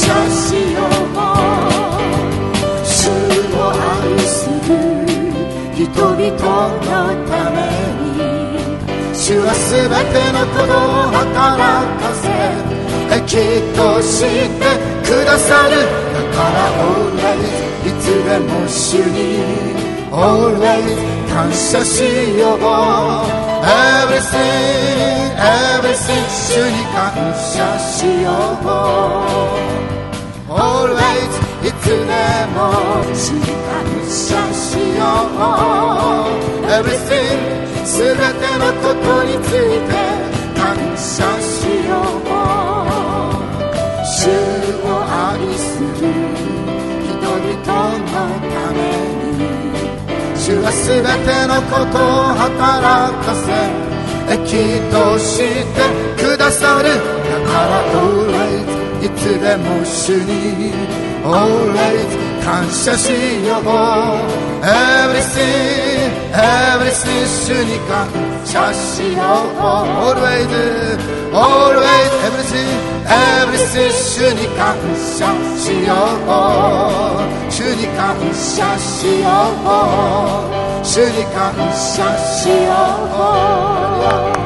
謝しよう。主を愛する人々のために、主はすべてのことを働かせきっとしてくださる。だから Always いつでも主に Always 感謝しよう。 Everything Everything 主に感謝しよう。 Always いつでも主に感謝しよう。 Everything すべてのことについて感謝しよう。主を愛する人々のために、主はすべてのことを働かせきっとしてくださる。だから Always いつでも主に Always 感謝しよう。 Everything Everything 主に感謝しよう。 Always Always Everything Everything 主に感謝しよう。主に感謝しよう。主に感謝しよう。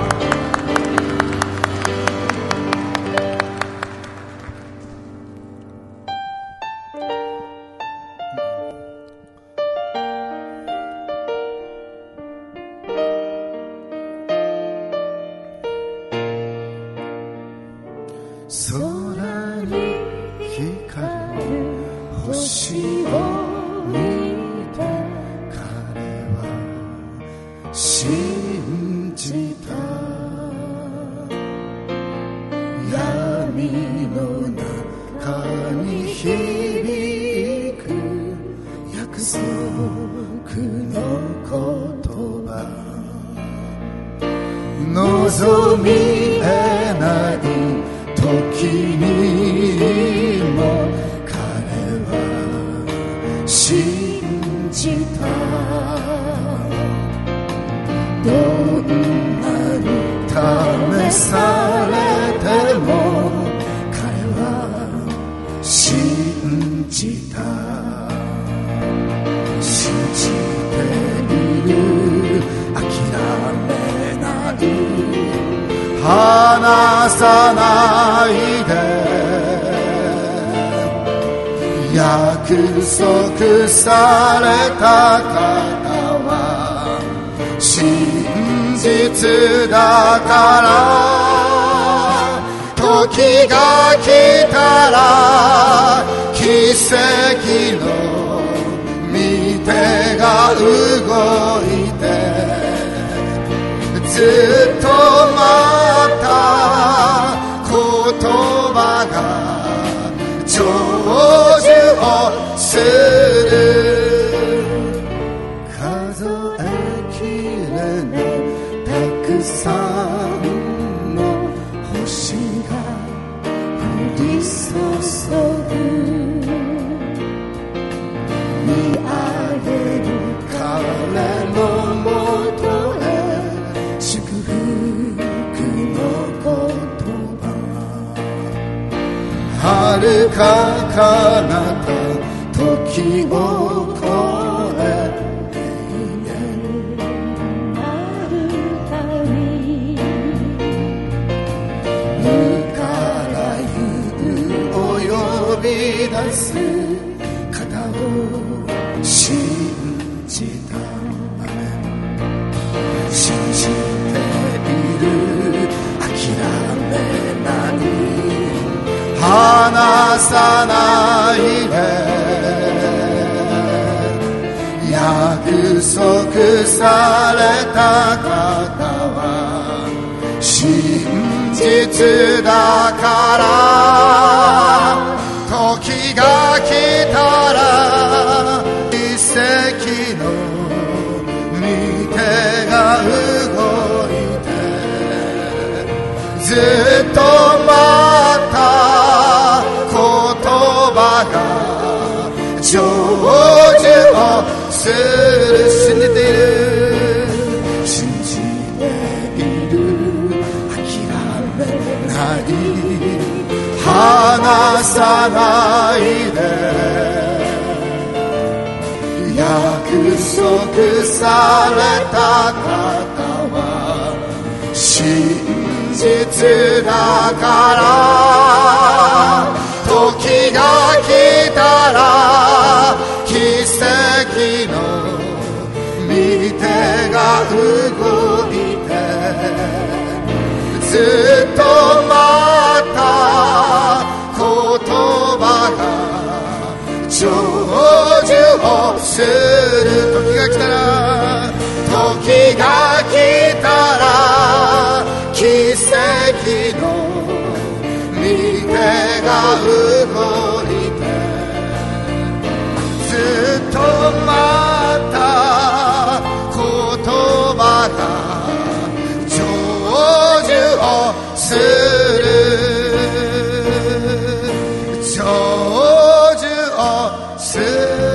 望みえない時にも彼は信じた。どんなに試されても彼は信じた。信じている、諦めない離さないで。約束された方は真実だから、時が来たら奇跡の御手が動いて、ずっと待った言葉が成就をする。数えきれないたくさんの星が降り注ぐ。見上げる彼のもとへ祝福の言葉。遥か彼方時を越え永遠なる旅。無から有を呼び出す方を信じた。信じている、諦めない、離さないで。約束された方は真実だから、時が来たら奇跡の御手が動いて、ずっと待った言葉が成就をする。信じている、信じている、諦めない、離さないで約束された方は真実だから時が来たら奇跡の御手が動いてずっと待った言葉が成就をする時が来たら奇跡の御手が動いてずっと待った言葉が成就をする成就をする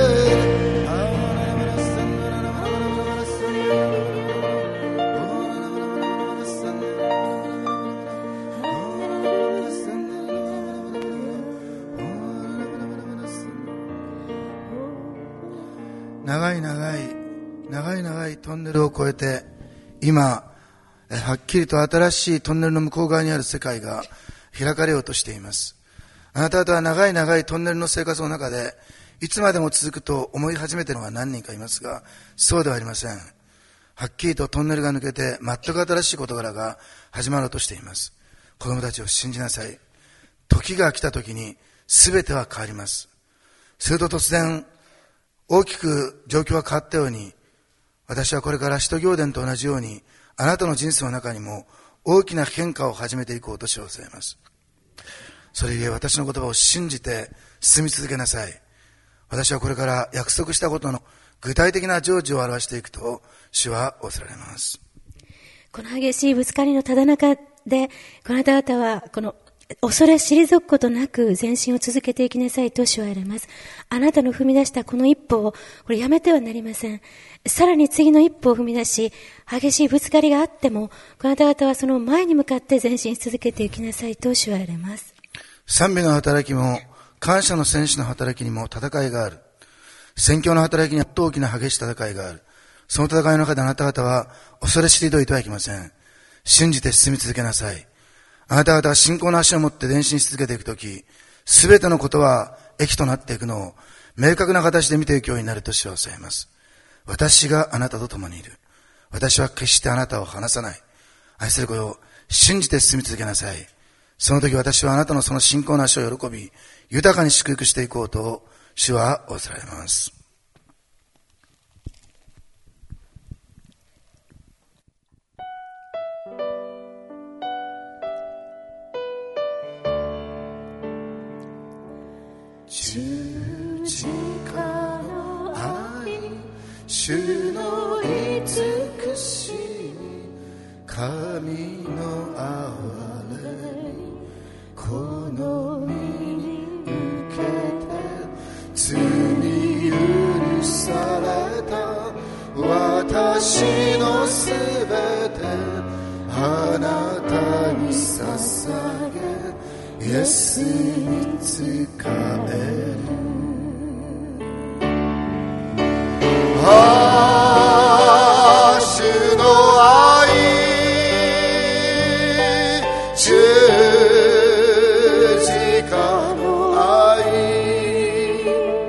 長いトンネルを越えて今はっきりと新しいトンネルの向こう側にある世界が開かれようとしています。あなた方は長いトンネルの生活の中でいつまでも続くと思い始めているのが何人かいますが、そうではありません。はっきりとトンネルが抜けて全く新しい事柄が始まろうとしています。子供たちを信じなさい。時が来た時に全ては変わります。すると突然大きく状況が変わったように、私はこれから使徒行伝と同じようにあなたの人生の中にも大きな変化を始めていこうとし忘れます。それゆえ私の言葉を信じて進み続けなさい。私はこれから約束したことの具体的な成就を表していくと主は仰せられます。 この激しいぶつかりのただ中でこの方々はこの恐れ退くことなく前進を続けていきなさいと主は言われます。あなたの踏み出したこの一歩をこれやめてはなりません。さらに次の一歩を踏み出し、激しいぶつかりがあってもこの方々はその前に向かって前進し続けていきなさいと主は言われます。 賛美の働きも感謝の戦士の働きにも戦いがある。宣教の働きには大きな激しい戦いがある。その戦いの中であなた方は恐れ退いてはいけません。信じて進み続けなさい。あなた方は信仰の足を持って前進し続けていくとき、すべてのことは益となっていくのを明確な形で見ていくようになると主はおっしゃいます。私があなたと共にいる。私は決してあなたを離さない。愛する子よ、信じて進み続けなさい。その時私はあなたのその信仰の足を喜び、豊かに祝福していこうと主は仰せられます。十字架の愛、主の慈しみ、神の憐れみ、この身に受けて罪許された私のすべてあなたに捧げ、イエスに仕える。主の愛、十字架の愛、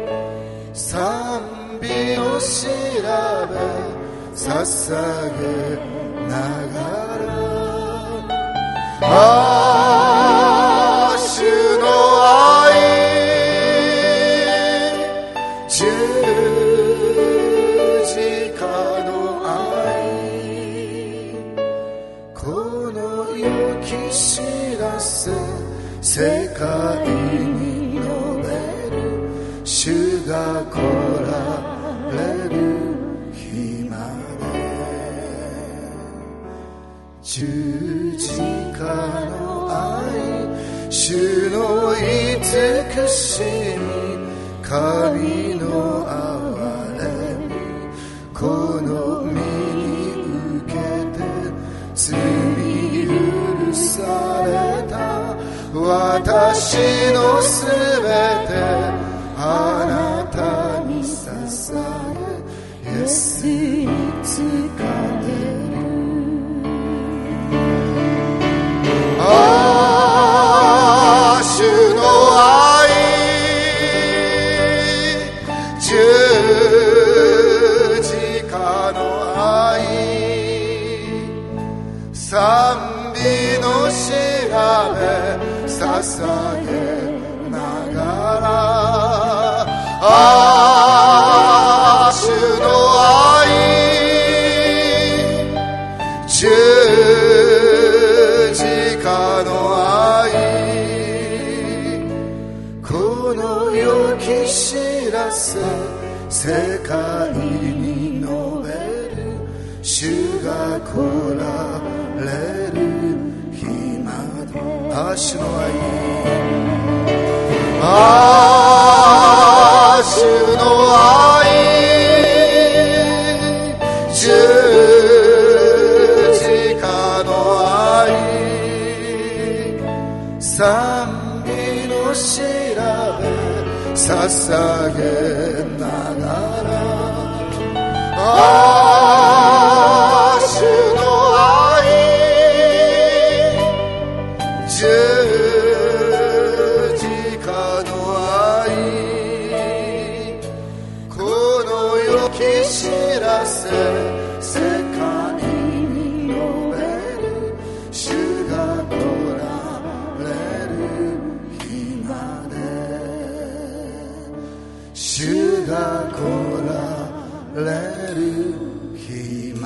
賛美を調べ捧げながら、主の愛、十字架の愛、この世き知らせ世界に述べる、主が来られる日まで。十字架の愛、主の慈しみ、神の憐れみ、この身に受けて罪許された私のすべてあなたに捧げ、イエスに仕える。主の愛、十字架の愛、賛美の調べ捧げながら、主の愛、十字架の愛、この良き知らせ世界に述べる。主が来られる日まで、主の愛、主の愛、十字架の愛、賛美の調べ捧げながら、主の愛、十字架の愛、この良き知らせ世界に述べる。主が来られる日まで、主が来られる日ま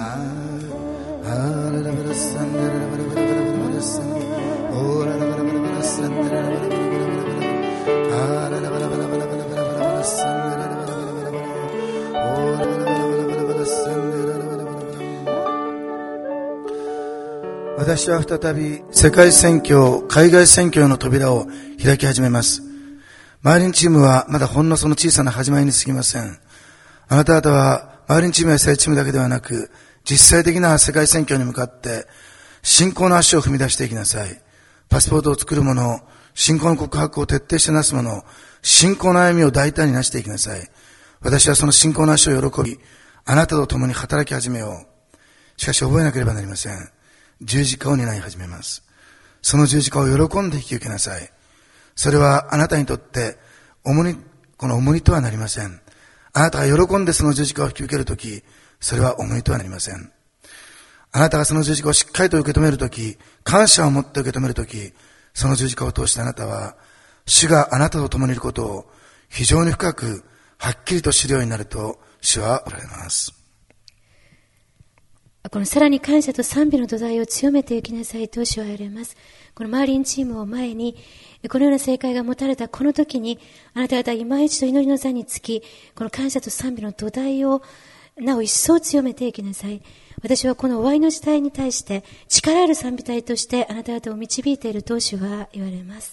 私は再び世界宣教、海外宣教の扉を開き始めます。マーリンチームはまだほんのその小さな始まりに過ぎません。あなた方はマーリンチームや聖チームだけではなく、実際的な世界宣教に向かって信仰の足を踏み出していきなさい。パスポートを作る者、信仰の告白を徹底してなす者、信仰の歩みを大胆になしていきなさい。私はその信仰の足を喜び、あなたと共に働き始めよう。しかし覚えなければなりません。十字架を担い始めます。その十字架を喜んで引き受けなさい。それはあなたにとってこの重荷とはなりません。あなたが喜んでその十字架を引き受けるとき、それは重荷とはなりません。あなたがその十字架をしっかりと受け止めるとき、感謝を持って受け止めるとき、その十字架を通してあなたは、主があなたと共にいることを非常に深く、はっきりと知るようになると、主はおられます。 このさらに感謝と賛美の土台を強めていきなさいと主は言われます。このマーリンチームを前に、このような正解が持たれたこの時に、あなた方は今一度祈りの座につき、この感謝と賛美の土台をなお一層強めていきなさい。私はこの終わりの時代に対して力ある賛美隊としてあなた方を導いていると主は言われます。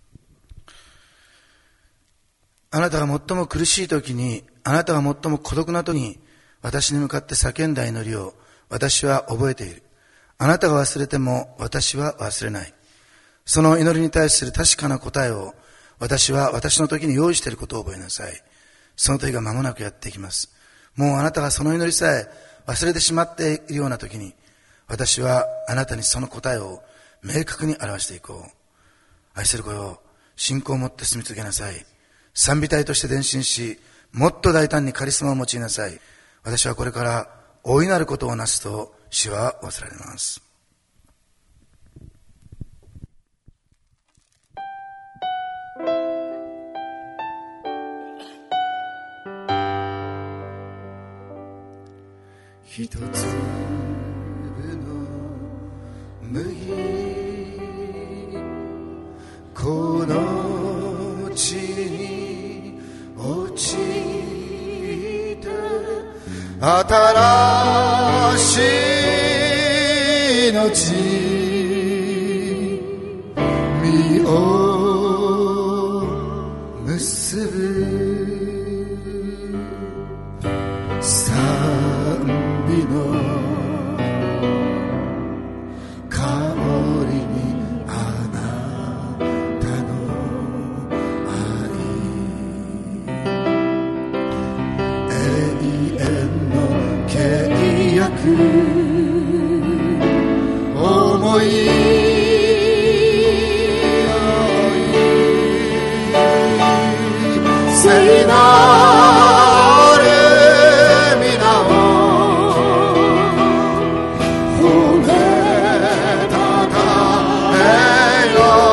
あなたが最も苦しい時に、あなたが最も孤独な時に、私に向かって叫んだ祈りを私は覚えている。あなたが忘れても私は忘れない。その祈りに対する確かな答えを私は私の時に用意していることを覚えなさい。その時が間もなくやってきます。もうあなたがその祈りさえ忘れてしまっているような時に、私はあなたにその答えを明確に表していこう。愛する子よ、信仰を持って住み続けなさい。賛美隊として伝心し、もっと大胆にカリスマを用いなさい。私はこれから大いなることをなすと主は仰せられます。一粒の麦、この地に落ちて新しい命実を結ぶ賛美の香りにあななる皆を褒めたたえよ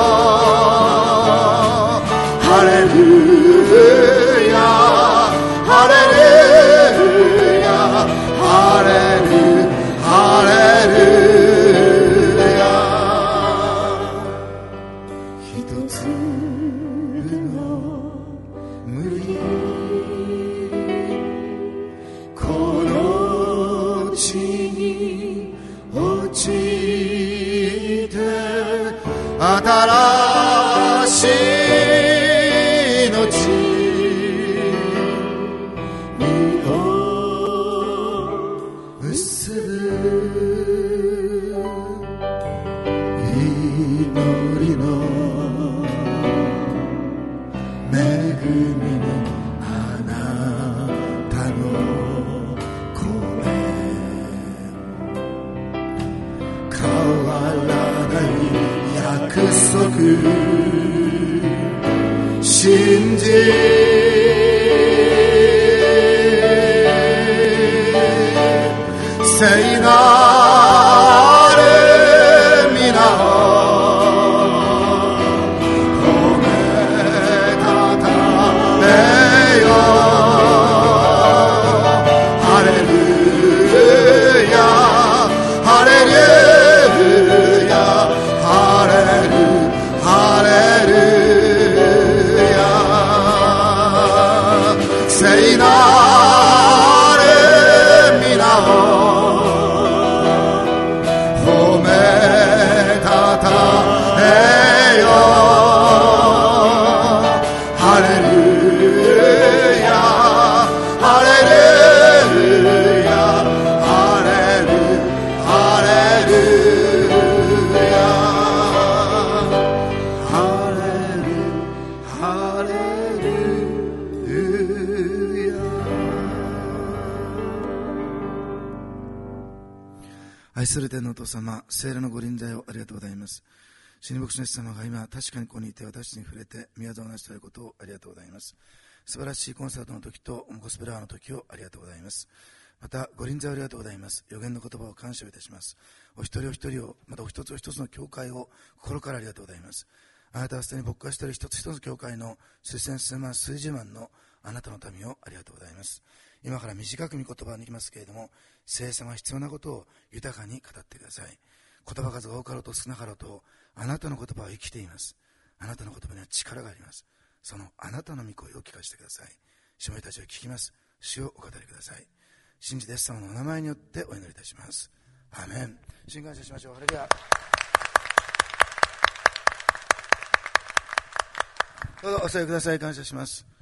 ハレルヤハレルヤハレルハレルヤ一つの無理この地に落ちて新しい命身を結ぶ祈りの恵みのあなたの声変わらない約束信じ聖なる皆を褒めたたえよハレルヤハレルヤハレルハレルヤ聖なる皆を褒めたたえよハレルヤハレルヤハレルハレルヤハレルハレルヤ愛する天のお父様、聖霊のご臨在をありがとうございます。主に牧師の主様が今確かにここにいて私に触れて宮沢を成したいことをありがとうございます。素晴らしいコンサートの時とゴスペルアワーの時をありがとうございます。またご臨在をありがとうございます。予言の言葉を感謝いたします。お一人お一人を、またお一つお一つの教会を心からありがとうございます。あなたはすでに牧会している一つ一つの教会の数千数万数十万のあなたの民をありがとうございます。今から短く御言葉に行きますけれども、聖様が必要なことを豊かに語ってください。言葉数が多かろうと少なかろうと、あなたの言葉は生きています。あなたの言葉には力があります。そのあなたの御声を聞かせてください。主たちを聞きます。主をお語りください。信じてイエス様のお名前によってお祈りいたします。アーメン。主に感謝しましょう。ハレルヤ。どうぞお座りください。感謝します。